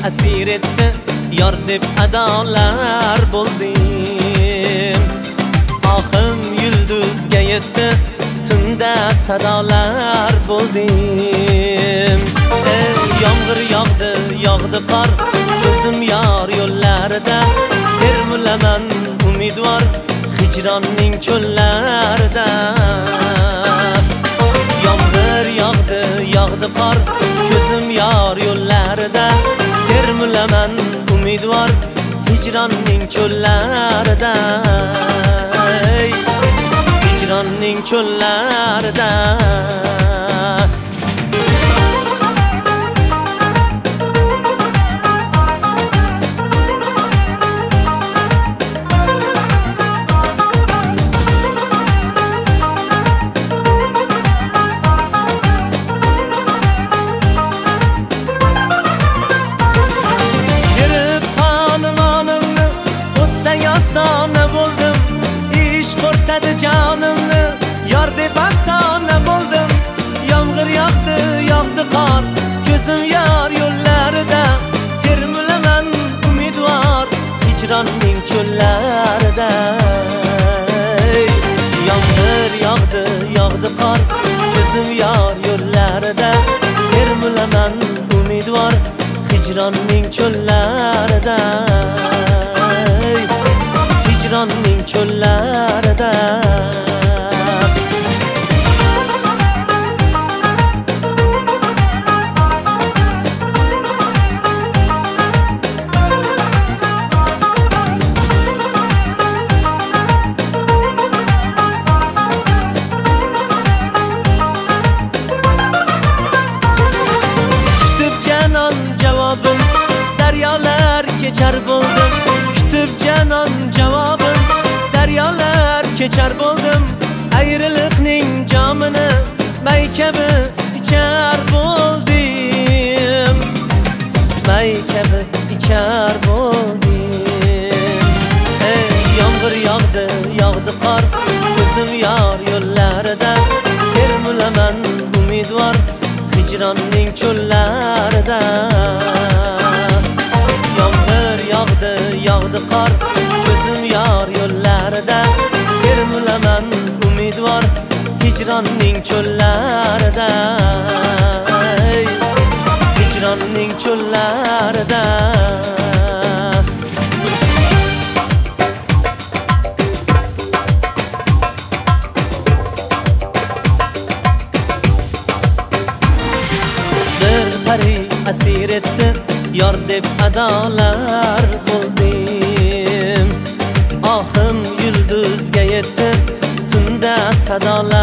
asir etdi, yor deb adolar bo'ldim. Ohim yulduzga yetdi, tunda sadolar bo'ldim. Yomg'ir yog'di, yog'di qor, ko'zim yor yo'llarida, termulaman umidvor hijronning cho'llarida. Yomg'ir yog'di, yog'di qor, ko'zim yor yo'llarida, termulaman umidvor hijronning cho'llarida. Hijronning cho'llarida. Ostona bo'ldim, ish qo'rtadi jonimni, yor deb afsona bo'ldim. Yomg'ir yog'di, yog'di qor, ko'zim yor yo'llarida, termulaman umidvor hijronning cho'llarida. Yomg'ir yog'di, yog'di qor, ko'zim yor yo'llarida, termulaman umidvor hijronning cho'llarida. Hijronning cho'llarida. Kutib janon javobim, daryolar kechar bo'ldim. Kutib janon javobim, daryolar kechar bo'ldim. Ayriliqning jomini may kabi ichar bo'ldim. May kabi ichar bo'ldim. Yomg'ir yog'di, yog'di qor, ko'zim yor yo'llarida, termulaman umidvor hijronning cho'llarida. Yomg'ir yog'di, yog'di qor, ko'zim yor yo'llarida, termulaman umidvor hijronning cho'llarida. Hijronning cho'llarida. Bir pari asir etdi, yor deb adolar bo'ldim. Ohim yulduzga yetdi, tunda sadolar